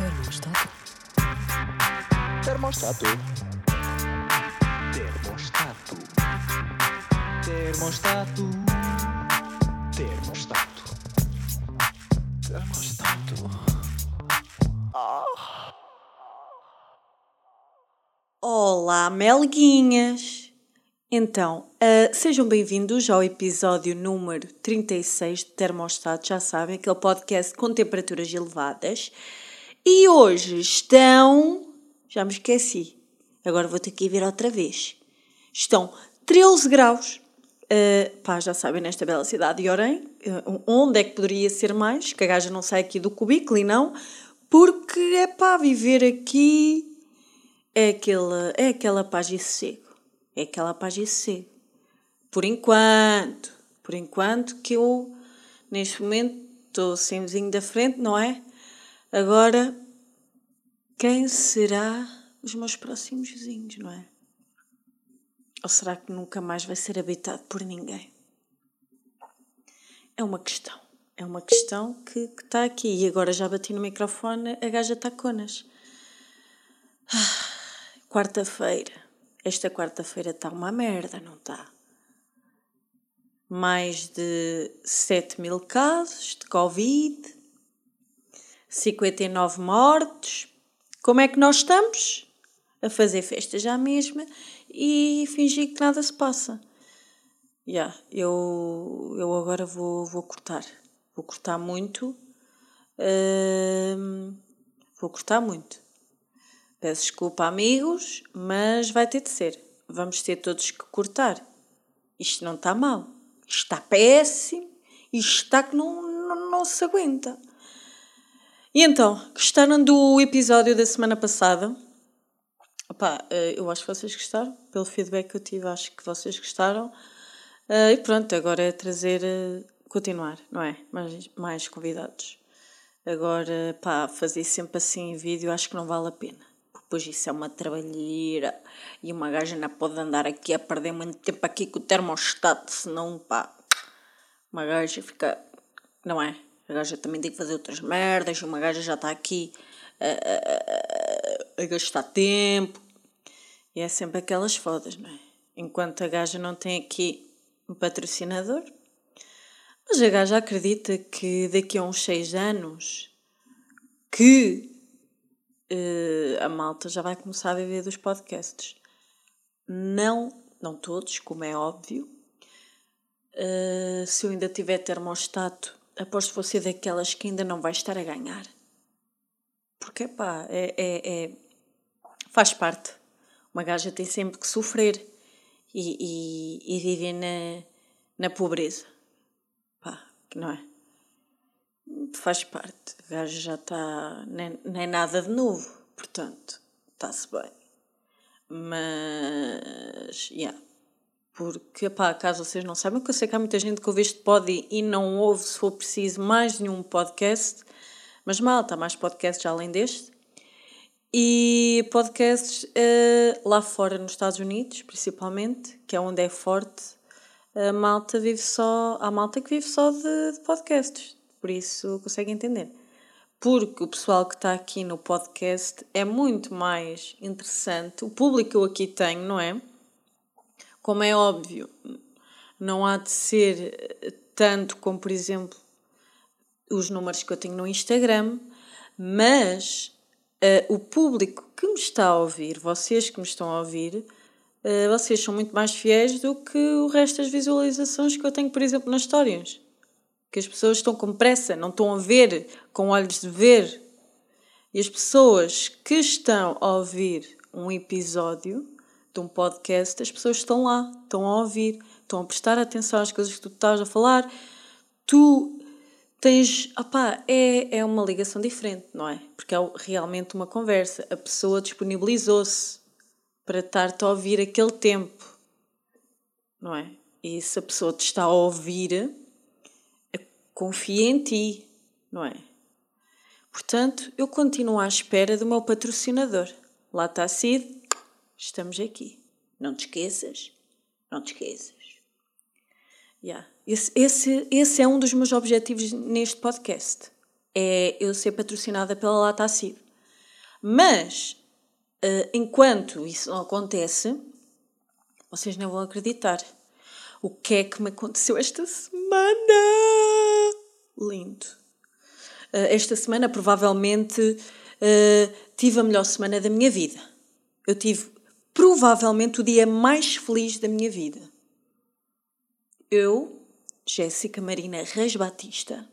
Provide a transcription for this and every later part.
Termostato. Termostato. Termostato. Termostato. Termostato. Termostato. Olá, melguinhas! Então, sejam bem-vindos ao episódio número 36 de Termostato, já sabem, aquele podcast com temperaturas elevadas. E hoje estão... Já me esqueci. Agora vou ter que ir ver outra vez. Estão 13 graus. Já sabem, nesta bela cidade de Orem. Onde é que poderia ser mais? Que a gaja não sai aqui do cubículo e não. Porque, viver aqui... É aquela paz e sossego. É aquela paz e sossego. Por enquanto que eu, neste momento, estou sem vizinho da frente, não é? Agora, quem será os meus próximos vizinhos, não é? Ou será que nunca mais vai ser habitado por ninguém? É uma questão que está aqui. E agora já bati no microfone, a gaja está conas. Quarta-feira. Esta quarta-feira está uma merda, não está? Mais de 7.000 casos de Covid, 59 mortos. Como é que nós estamos? A fazer festa já mesmo e fingir que nada se passa. Eu agora vou cortar. Vou cortar muito. Vou cortar muito. Peço desculpa, amigos, mas vai ter de ser. Vamos ter todos que cortar. Isto não está mal. Isto está péssimo. Isto está que não se aguenta. E então, gostaram do episódio da semana passada? Eu acho que vocês gostaram. Pelo feedback que eu tive, acho que vocês gostaram. E pronto, agora é trazer... continuar, não é? Mais convidados. Agora, fazer sempre assim em vídeo, acho que não vale a pena. Pois isso é uma trabalheira e uma gaja não pode andar aqui a perder muito tempo aqui com o termostato, senão, uma gaja fica... Não é? A gaja também tem que fazer outras merdas, uma gaja já está aqui a gastar tempo. E é sempre aquelas fodas, não é? Enquanto a gaja não tem aqui um patrocinador. Mas a gaja acredita que daqui a uns 6 anos que a malta já vai começar a viver dos podcasts. Não todos, como é óbvio. Se eu ainda tiver termostato, aposto que vou ser daquelas que ainda não vai estar a ganhar. Porque, faz parte. Uma gaja tem sempre que sofrer e viver na pobreza. Não é? Faz parte. A gaja já está... Nem é nada de novo. Portanto, está-se bem. Mas, porque, caso vocês não saibam, que eu sei que há muita gente que ouve este pod e não ouve, se for preciso, mais nenhum podcast. Mas malta, há mais podcasts além deste. E podcasts lá fora, nos Estados Unidos, principalmente, que é onde é forte, há malta que vive só de podcasts. Por isso, conseguem entender. Porque o pessoal que está aqui no podcast é muito mais interessante. O público que eu aqui tenho, não é? Como é óbvio, não há de ser tanto como, por exemplo, os números que eu tenho no Instagram, mas o público que me está a ouvir, vocês que me estão a ouvir, vocês são muito mais fiéis do que o resto das visualizações que eu tenho, por exemplo, nas histórias. Que as pessoas estão com pressa, não estão a ver com olhos de ver. E as pessoas que estão a ouvir um episódio de um podcast, as pessoas estão lá, estão a ouvir, estão a prestar atenção às coisas que tu estás a falar. Tu tens... é uma ligação diferente, não é? Porque é realmente uma conversa. A pessoa disponibilizou-se para estar-te a ouvir aquele tempo, não é? E se a pessoa te está a ouvir... confia em ti, não é? Portanto, eu continuo à espera do meu patrocinador. Lá está a Cid, estamos aqui. Não te esqueças. Esse é um dos meus objetivos neste podcast. É eu ser patrocinada pela Lata Cid. Mas, enquanto isso não acontece, vocês não vão acreditar. O que é que me aconteceu esta semana? Lindo. Esta semana, provavelmente, tive a melhor semana da minha vida. Eu tive, provavelmente, o dia mais feliz da minha vida. Eu, Jéssica Marina Reis Batista,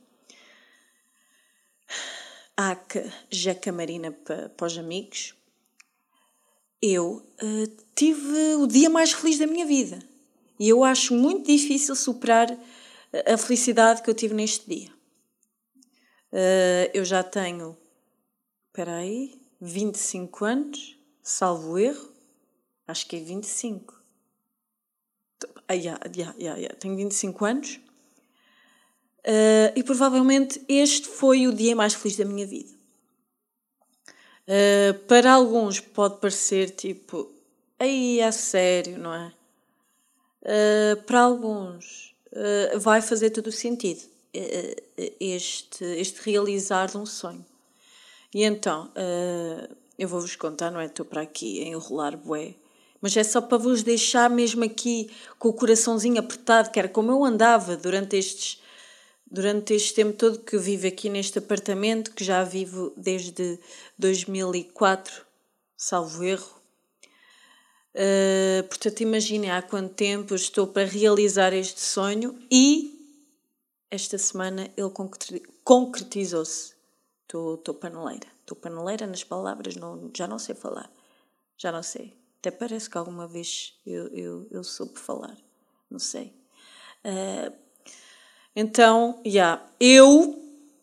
aka Jeca Marina para os amigos, eu tive o dia mais feliz da minha vida. E eu acho muito difícil superar a felicidade que eu tive neste dia. Eu já tenho, 25 anos, salvo erro. Acho que é 25. Tenho 25 anos. E provavelmente este foi o dia mais feliz da minha vida. Para alguns pode parecer tipo, a sério, não é? Para alguns vai fazer todo o sentido este realizar de um sonho. E então, eu vou-vos contar, não é? Estou para aqui a enrolar bué, mas é só para vos deixar mesmo aqui com o coraçãozinho apertado, que era como eu andava durante este tempo todo que eu vivo aqui neste apartamento, que já vivo desde 2004, salvo erro. Portanto, imaginem há quanto tempo eu estou para realizar este sonho e esta semana ele concretizou-se. Estou paneleira. Estou paneleira nas palavras, já não sei falar. Já não sei. Até parece que alguma vez eu soube falar. Não sei. Então, eu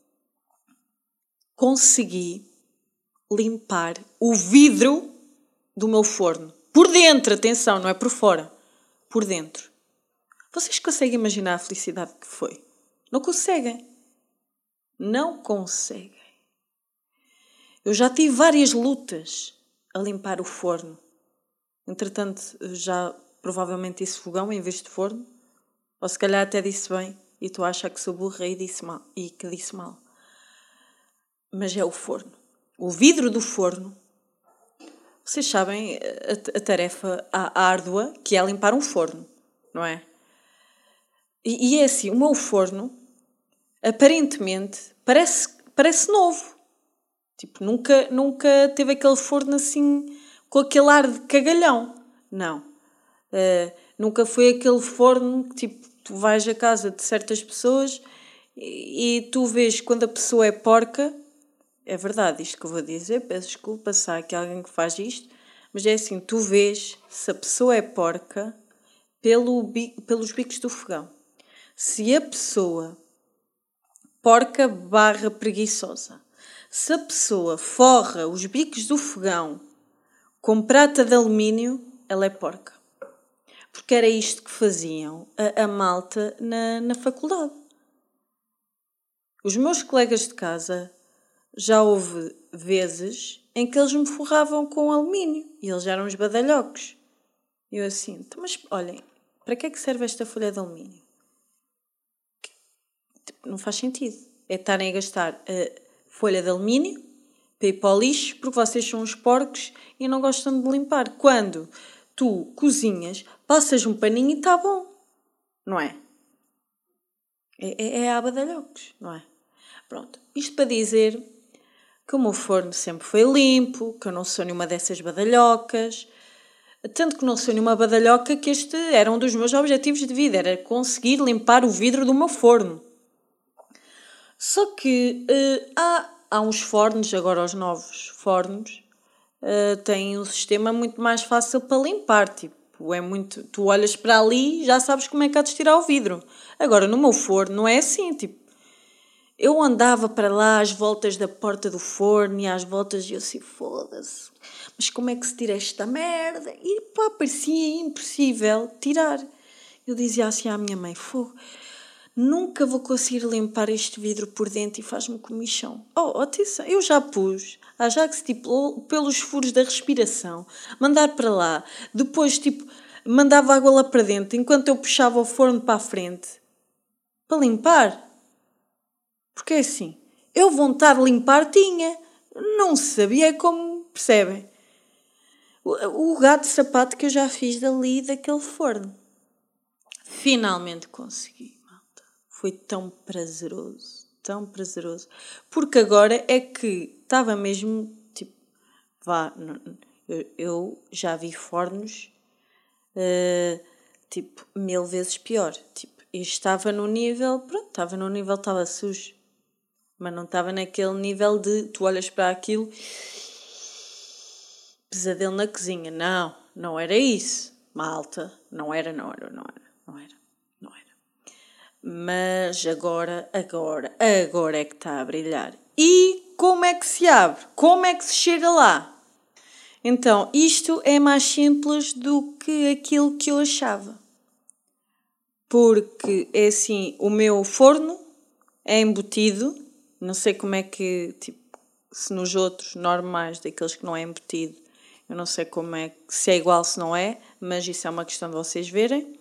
consegui limpar o vidro do meu forno. Por dentro, atenção, não é por fora. Por dentro. Vocês conseguem imaginar a felicidade que foi? Não conseguem. Não conseguem. Eu já tive várias lutas a limpar o forno. Entretanto, já provavelmente disse fogão em vez de forno. Ou se calhar até disse bem e estou a achar que sou burra e que disse mal. Mas é o forno. O vidro do forno. Vocês sabem a tarefa árdua que é limpar um forno, não é? E é assim, o meu forno, aparentemente, parece novo. Tipo, nunca teve aquele forno assim, com aquele ar de cagalhão. Não. Nunca foi aquele forno que, tipo, tu vais à casa de certas pessoas e tu vês quando a pessoa é porca. É verdade isto que eu vou dizer, peço desculpa se há aqui alguém que faz isto, mas é assim, tu vês se a pessoa é porca pelos bicos do fogão. Se a pessoa, porca / preguiçosa, se a pessoa forra os bicos do fogão com prata de alumínio, ela é porca. Porque era isto que faziam a malta na faculdade. Os meus colegas de casa, já houve vezes em que eles me forravam com alumínio e eles eram os badalhocos. E eu assim, mas olhem, para que é que serve esta folha de alumínio? Não faz sentido. É estarem a gastar a folha de alumínio para ir para o lixo porque vocês são uns porcos e não gostam de limpar. Quando tu cozinhas, passas um paninho e está bom. Não é? É a badalhocos, não é? Pronto. Isto para dizer que o meu forno sempre foi limpo, que eu não sou nenhuma dessas badalhocas. Tanto que não sou nenhuma badalhoca que este era um dos meus objetivos de vida, era conseguir limpar o vidro do meu forno. Só que há uns fornos, agora os novos fornos, têm um sistema muito mais fácil para limpar. Tipo, é muito, tu olhas para ali e já sabes como é que há de tirar o vidro. Agora, no meu forno não é assim, tipo, eu andava para lá às voltas da porta do forno e às voltas e eu assim, foda-se, mas como é que se tira esta merda? E pá, parecia impossível tirar. Eu dizia assim à minha mãe, fogo, nunca vou conseguir limpar este vidro por dentro e faz-me comichão. Atenção, eu já pus a Ajax, tipo, pelos furos da respiração, mandar para lá, depois, tipo, mandava água lá para dentro, enquanto eu puxava o forno para a frente, para limpar. Porque é assim, eu vontade de limpar tinha, não sabia como percebem? O gato de sapato que eu já fiz dali, daquele forno. Finalmente consegui, malta. Foi tão prazeroso. Porque agora é que estava mesmo, tipo, eu já vi fornos, tipo, 1000 vezes pior. Tipo, eu estava no nível, estava sujo. Mas não estava naquele nível de tu olhas para aquilo, pesadelo na cozinha. Não era isso, malta. Não era. Mas agora é que está a brilhar. E como é que se abre? Como é que se chega lá? Então, isto é mais simples do que aquilo que eu achava. Porque, é assim, o meu forno é embutido. Não sei como é que, tipo, se nos outros normais, daqueles que não é embutido, eu não sei como é, se é igual, se não é, mas isso é uma questão de vocês verem.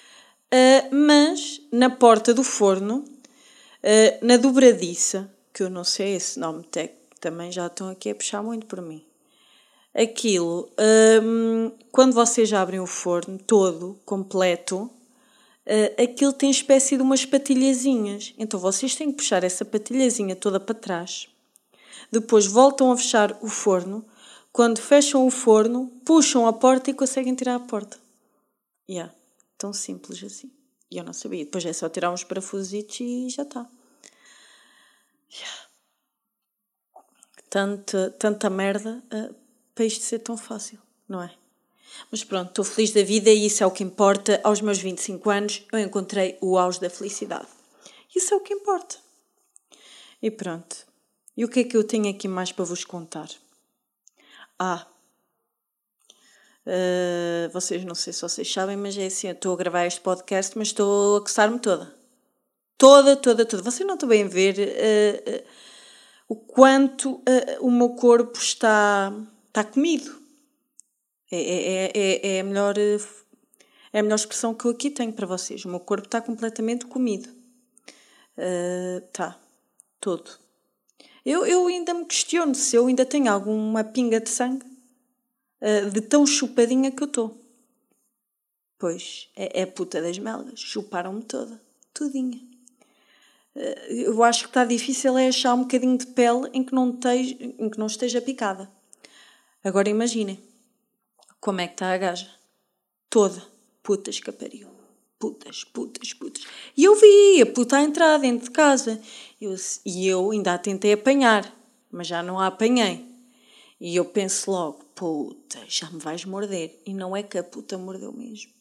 Mas na porta do forno, na dobradiça, que eu não sei esse nome técnico, também já estão aqui a puxar muito por mim. Aquilo, quando vocês abrem o forno todo, completo, aquilo tem espécie de umas patilhazinhas. Então vocês têm que puxar essa patilhazinha toda para trás. Depois voltam a fechar o forno. Quando fecham o forno, puxam a porta e conseguem tirar a porta. Tão simples assim. E eu não sabia. Depois é só tirar uns parafusos e já está. Tanta merda para isto ser tão fácil, não é? Mas pronto, estou feliz da vida e isso é o que importa. Aos meus 25 anos eu encontrei o auge da felicidade. Isso é o que importa. E pronto. E o que é que eu tenho aqui mais para vos contar? Vocês, não sei se vocês sabem, mas é assim, eu estou a gravar este podcast, mas estou a coçar-me toda. Toda. Vocês não estão bem a ver o quanto o meu corpo está comido. É a melhor expressão que eu aqui tenho para vocês. O meu corpo está completamente comido. Está. Todo. Eu ainda me questiono se eu ainda tenho alguma pinga de sangue de tão chupadinha que eu estou. Pois, é a puta das melgas. Chuparam-me toda. Tudinha. Eu acho que está difícil é achar um bocadinho de pele em que não esteja picada. Agora imaginem como é que está a gaja. Toda. Putas que pariu. Putas. E eu vi a puta a entrar dentro de casa. E eu ainda a tentei apanhar, mas já não a apanhei. E eu penso logo, puta, já me vais morder. E não é que a puta mordeu mesmo.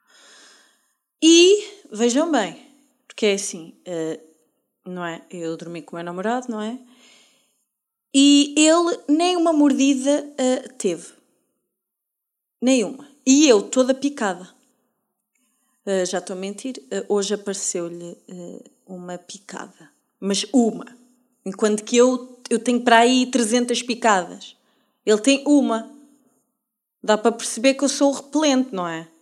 E, vejam bem, porque é assim, não é? Eu dormi com o meu namorado, não é? E ele nem uma mordida teve. Nenhuma. E eu toda picada. Já estou a mentir. Hoje apareceu-lhe uma picada. Mas uma. Enquanto que eu tenho para aí 300 picadas. Ele tem uma. Dá para perceber que eu sou repelente, não é?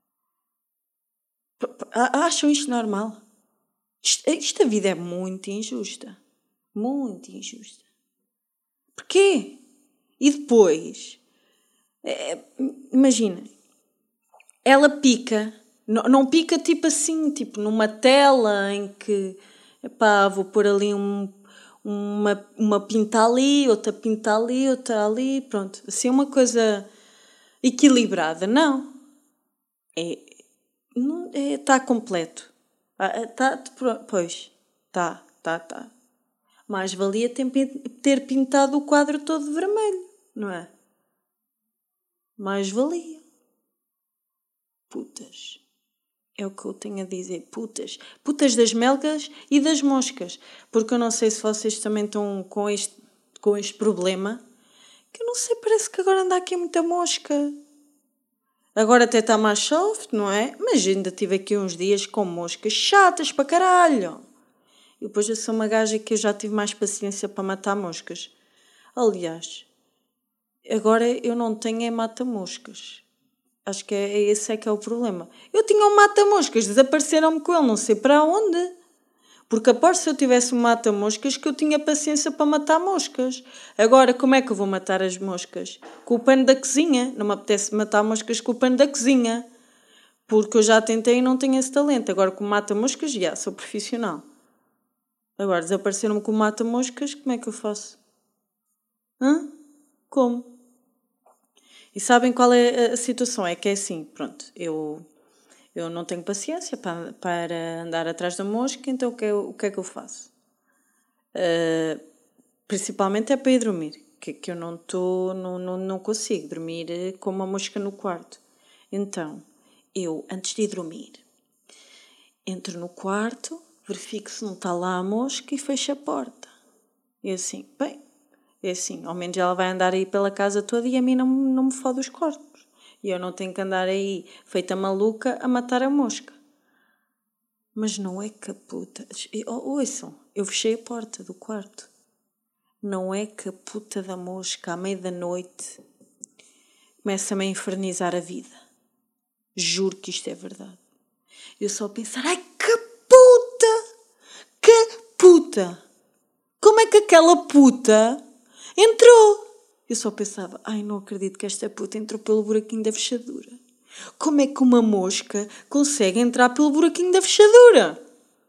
Acham isto normal? Esta vida é muito injusta. Muito injusta. Porquê? E depois, imagina, ela pica, não pica tipo assim, tipo numa tela em que, vou pôr ali uma pinta ali, outra pinta ali, outra ali, pronto. Assim uma coisa equilibrada. Não. Está completo. Pois, está. Mais valia ter pintado o quadro todo de vermelho, não é? Mais valia. Putas. É o que eu tenho a dizer. Putas. Putas das melgas e das moscas. Porque eu não sei se vocês também estão com este problema. Que eu não sei, parece que agora anda aqui muita mosca. Agora até está mais soft, não é? Mas ainda tive aqui uns dias com moscas chatas para caralho. E depois eu sou uma gaja que eu já tive mais paciência para matar moscas. Aliás, agora eu não tenho mata-moscas. Acho que esse é que é o problema. Eu tinha um mata-moscas, desapareceram-me com ele, não sei para onde. Porque aposto se eu tivesse um mata-moscas que eu tinha paciência para matar moscas. Agora, como é que eu vou matar as moscas? Com o pano da cozinha. Não me apetece matar moscas com o pano da cozinha. Porque eu já tentei e não tenho esse talento. Agora, com o mata-moscas, já, sou profissional. Agora, desapareceram-me com o mata-moscas, como é que eu faço? Como? E sabem qual é a situação? É que é assim, pronto, eu não tenho paciência para andar atrás da mosca, então o que é que eu faço? Principalmente é para ir dormir, que eu não consigo dormir com uma mosca no quarto. Então, eu, antes de ir dormir, entro no quarto, verifico se não está lá a mosca e fecho a porta. E assim, bem, é assim, ao menos ela vai andar aí pela casa toda e a mim não me fode os corpos. E eu não tenho que andar aí, feita maluca, a matar a mosca. Mas não é que a puta... Ouçam, eu fechei a porta do quarto. Não é que a puta da mosca, à meia da noite, começa-me a infernizar a vida. Juro que isto é verdade. Eu só a pensar, ai que puta! Que puta! Como é que aquela puta entrou? Eu só pensava, ai não acredito que esta puta entrou pelo buraquinho da fechadura. Como é que uma mosca consegue entrar pelo buraquinho da fechadura?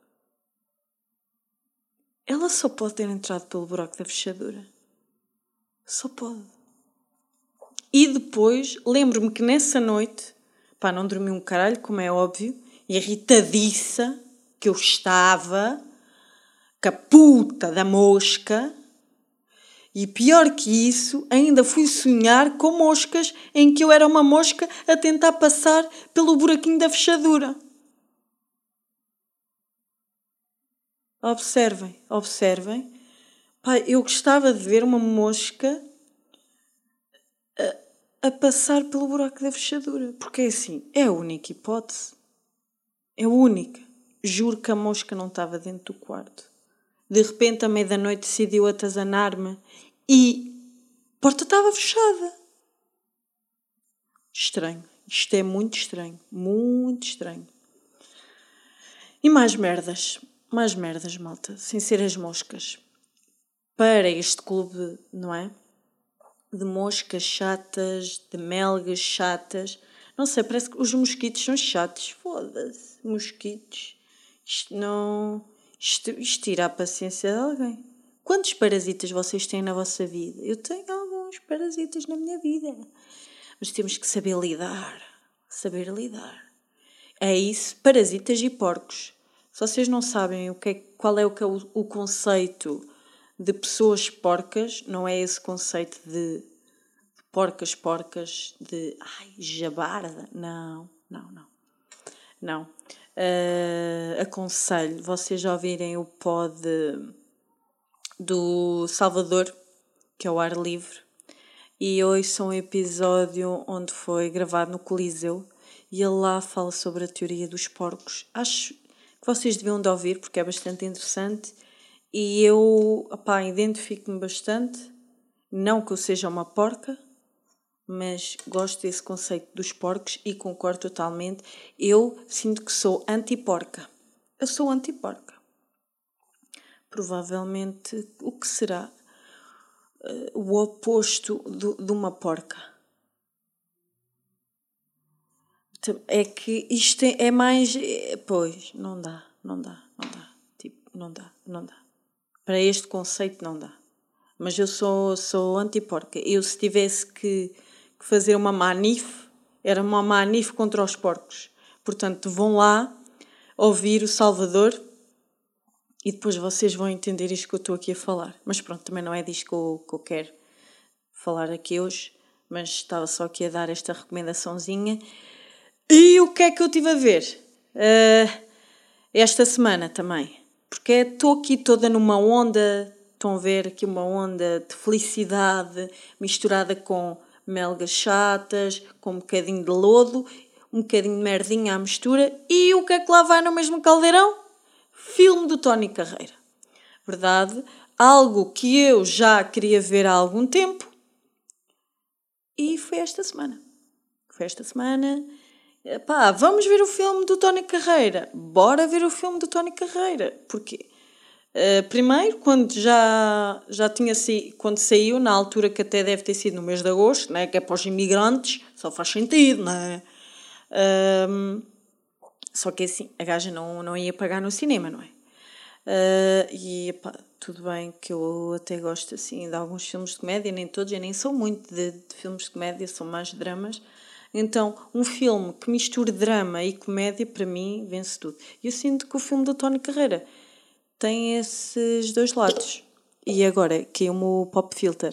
Ela só pode ter entrado pelo buraco da fechadura. Só pode. E depois, lembro-me que nessa noite, pá, não dormi um caralho, como é óbvio, irritadiça que eu estava, com a puta da mosca, e pior que isso, ainda fui sonhar com moscas em que eu era uma mosca a tentar passar pelo buraquinho da fechadura. Observem. Pá, eu gostava de ver uma mosca a passar pelo buraco da fechadura. Porque é assim, é a única hipótese. É a única. Juro que a mosca não estava dentro do quarto. De repente, à meia-da-noite, decidiu atazanar-me e a porta estava fechada. Estranho. Isto é muito estranho. Muito estranho. E mais merdas, malta. Sem ser as moscas. Para este clube, não é? De moscas chatas, de melgas chatas. Não sei, parece que os mosquitos são chatos. Foda-se. Mosquitos. Isto tira a paciência de alguém. Quantos parasitas vocês têm na vossa vida? Eu tenho alguns parasitas na minha vida. Mas temos que saber lidar. É isso, parasitas e porcos. Se vocês não sabem qual é o conceito de pessoas porcas, não é esse conceito de porcas, de jabarda. Não. Aconselho vocês a ouvirem o pod do Salvador, que é o ar livre, e ouçam um episódio onde foi gravado no Coliseu e ele lá fala sobre a teoria dos porcos. Acho que vocês deviam de ouvir porque é bastante interessante e eu identifico-me bastante, não que eu seja uma porca, mas gosto desse conceito dos porcos e concordo totalmente. Eu sinto que sou anti-porca. Eu sou anti-porca. Provavelmente o que será o oposto de uma porca. É que isto é mais... Pois, não dá. Tipo, não dá. Para este conceito não dá. Mas eu sou anti-porca. Eu se tivesse que fazer uma manif, era uma manif contra os porcos. Portanto, vão lá ouvir o Salvador e depois vocês vão entender isto que eu estou aqui a falar. Mas pronto, também não é disto que eu quero falar aqui hoje, mas estava só aqui a dar esta recomendaçãozinha. E o que é que eu estive a ver? Esta semana também. Porque estou aqui toda numa onda, estão a ver aqui uma onda de felicidade misturada com melgas chatas, com um bocadinho de lodo, um bocadinho de merdinha à mistura. E o que é que lá vai no mesmo caldeirão? Filme do Tony Carreira. Verdade? Algo que eu já queria ver há algum tempo. E foi esta semana. Pá, vamos ver o filme do Tony Carreira. Bora ver o filme do Tony Carreira. Porquê? Primeiro, quando já tinha saído, quando saiu, na altura que até deve ter sido no mês de agosto, né, que é para os imigrantes, só faz sentido, não é? Só que assim, a gaja não ia pagar no cinema, não é? E pá, tudo bem que eu até gosto assim de alguns filmes de comédia, nem todos, eu nem sou muito de filmes de comédia, sou mais dramas. Então, um filme que misture drama e comédia, para mim, vence tudo. E eu sinto que o filme do Tony Carreira tem esses dois lados. E agora, caiu-me o pop filter.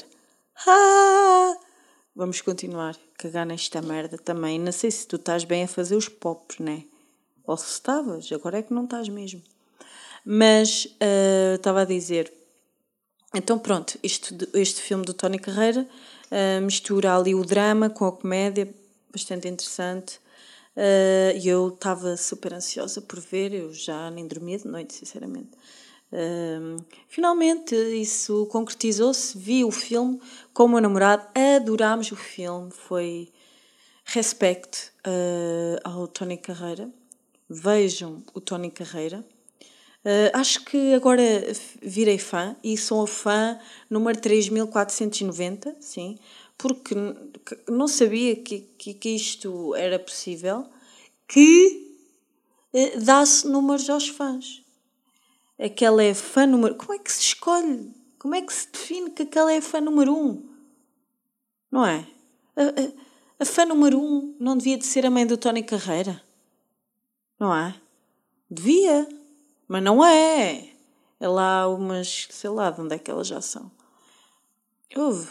Vamos continuar a cagar nesta merda também. Não sei se tu estás bem a fazer os pops, né? Ou se estavas, agora é que não estás mesmo. Mas estava a dizer, então pronto, este filme do Tony Carreira mistura ali o drama com a comédia, bastante interessante. E eu estava super ansiosa por ver, eu já nem dormia de noite, sinceramente. Finalmente isso concretizou-se, vi o filme com o meu namorado, adorámos o filme, foi respect ao Tony Carreira. Vejam o Tony Carreira. Acho que agora virei fã e sou a fã número 3490, sim, porque não sabia que isto era possível, que dá-se números aos fãs. Aquela é fã número... Como é que se escolhe? Como é que se define que aquela é fã número 1? Não é? A fã número 1 não devia de ser a mãe do Tony Carreira? Não é? Devia, mas não é. É lá umas, sei lá de onde é que elas já são. Houve.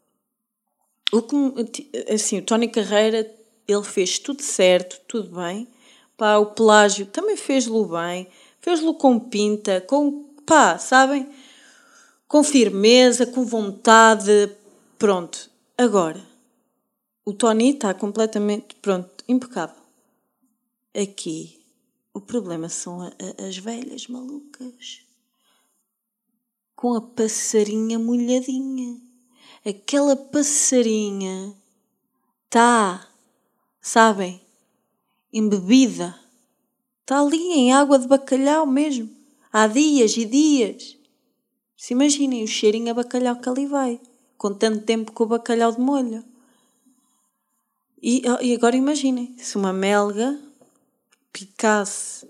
Assim, o Tony Carreira, ele fez tudo certo, tudo bem. Pá, o Pelágio também fez-lo bem. Fez-lo com pinta, sabem? Com firmeza, com vontade. Pronto. Agora, o Tony está completamente, pronto, impecável. Aqui, o problema são as velhas malucas. Com a passarinha molhadinha. Aquela passarinha está, sabem, embebida. Está ali em água de bacalhau mesmo. Há dias e dias. Se imaginem o cheirinho a bacalhau que ali vai. Com tanto tempo com o bacalhau de molho. E agora imaginem, se uma melga picasse...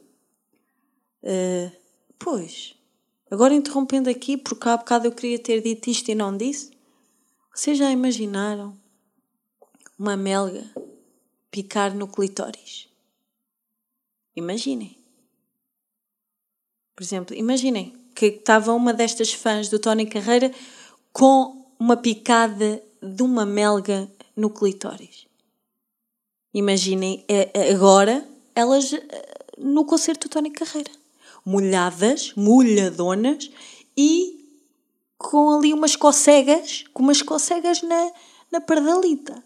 pois... Agora interrompendo aqui, porque há bocado eu queria ter dito isto e não disse. Vocês já imaginaram uma melga picar no clitóris? Imaginem. Por exemplo, imaginem que estava uma destas fãs do Tony Carreira com uma picada de uma melga no clitóris. Imaginem agora elas no concerto do Tony Carreira. Molhadas, molhadonas e com ali umas cocegas na pardalita.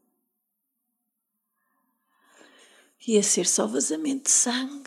Ia ser só vazamento de sangue.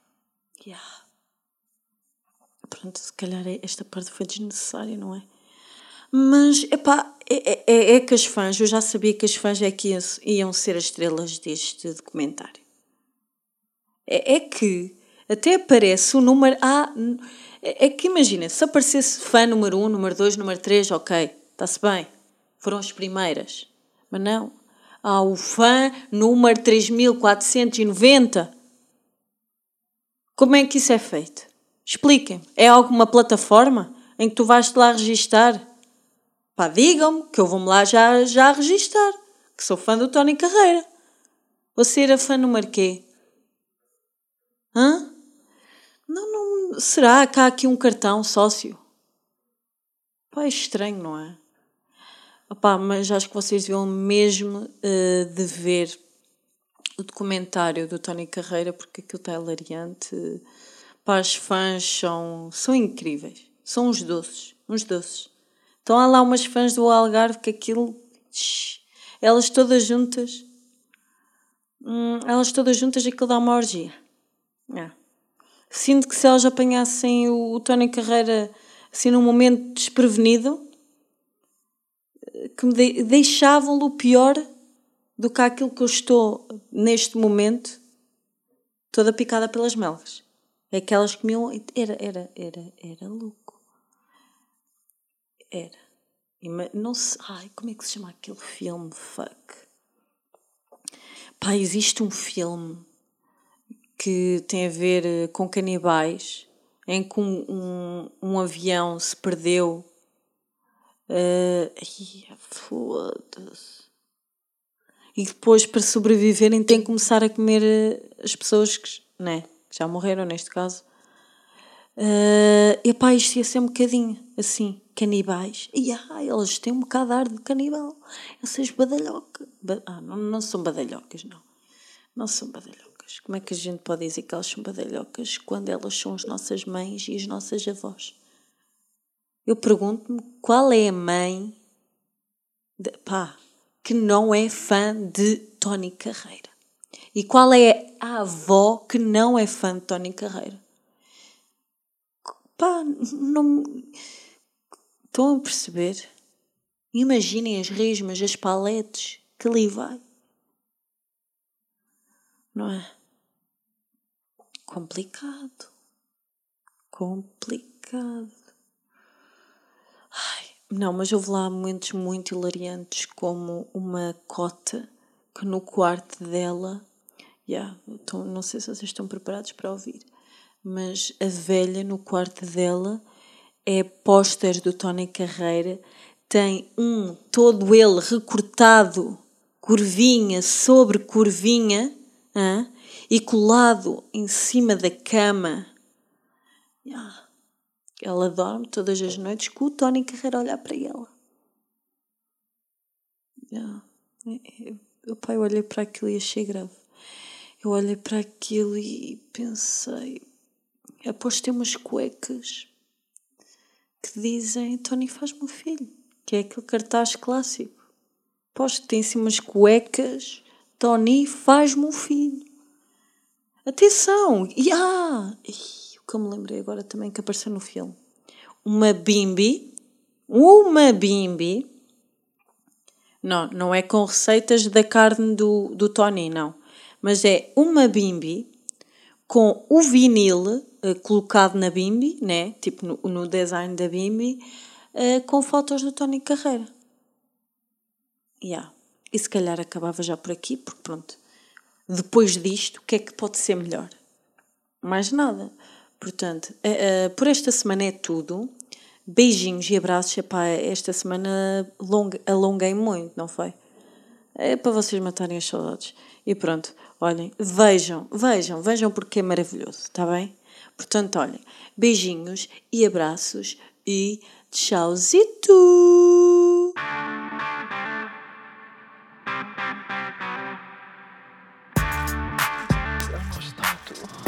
Pronto, se calhar esta parte foi desnecessária, não é? Mas, é que as fãs, eu já sabia que as fãs é que iam ser as estrelas deste documentário. É que até aparece o número... é que imagina, se aparecesse fã número 1, número 2, número 3, ok, está-se bem. Foram as primeiras. Mas não. Há o fã número 3490. Como é que isso é feito? Expliquem-me. É alguma plataforma em que tu vais-te lá registar? Pá, digam-me que eu vou-me lá já registar. Que sou fã do Tony Carreira. Você era fã número quê? Hã? Não. Será que há aqui um cartão sócio? Pá, é estranho, não é? Opá, mas acho que vocês deviam mesmo de ver o documentário do Tony Carreira, porque aquilo está hilariante. Pá, os fãs são incríveis. São uns doces. Então há lá umas fãs do Algarve que aquilo... Elas todas juntas aquilo dá uma orgia. Sinto que se elas apanhassem o Tony Carreira assim num momento desprevenido, que me deixavam-lhe o pior do que aquilo que eu estou, neste momento, toda picada pelas melgas. É que elas comiam... Era louco. Era. Não sei... Ai, como é que se chama aquele filme? Fuck. Pá, existe um filme que tem a ver com canibais, em que um avião se perdeu. Foda-se. E depois, para sobreviverem, têm que começar a comer as pessoas que já morreram, neste caso. Epá, isto ia ser um bocadinho assim, canibais. Elas têm um bocado de ar de canibal. Essas badalhocas. Não são badalhocas, não. Não são badalhocas. Como é que a gente pode dizer que elas são badalhocas quando elas são as nossas mães e as nossas avós? Eu pergunto-me qual é a mãe que não é fã de Tony Carreira. E qual é a avó que não é fã de Tony Carreira? Não... Estão a perceber? Imaginem as resmas, as paletes que ali vai. Não é? Complicado. Não, mas houve lá momentos muito hilariantes, como uma cota que no quarto dela... não sei se vocês estão preparados para ouvir, mas a velha no quarto dela é póster do Tony Carreira, tem todo ele recortado, curvinha sobre curvinha, e colado em cima da cama. Ela dorme todas as noites com o Tony Carreira a olhar para ela. Eu olhei para aquilo e achei grave. Eu olhei para aquilo e pensei... Após ter umas cuecas que dizem Tony, faz-me um filho. Que é aquele cartaz clássico. Após que tem assim umas cuecas, Tony, faz-me um filho. Atenção! O que eu me lembrei agora também que apareceu no filme. Uma bimbi. Não é com receitas da carne do Tony, não. Mas é uma bimbi com o vinil colocado na bimbi, né? Tipo no design da bimbi, com fotos do Tony Carreira. E se calhar acabava já por aqui, porque pronto, depois disto, o que é que pode ser melhor? Mais nada. Portanto, por esta semana é tudo. Beijinhos e abraços. Esta semana alonguei muito, não foi? É para vocês matarem as saudades. E pronto, olhem, vejam porque é maravilhoso, está bem? Portanto, olhem, beijinhos e abraços e tchauzito! Eu não estou.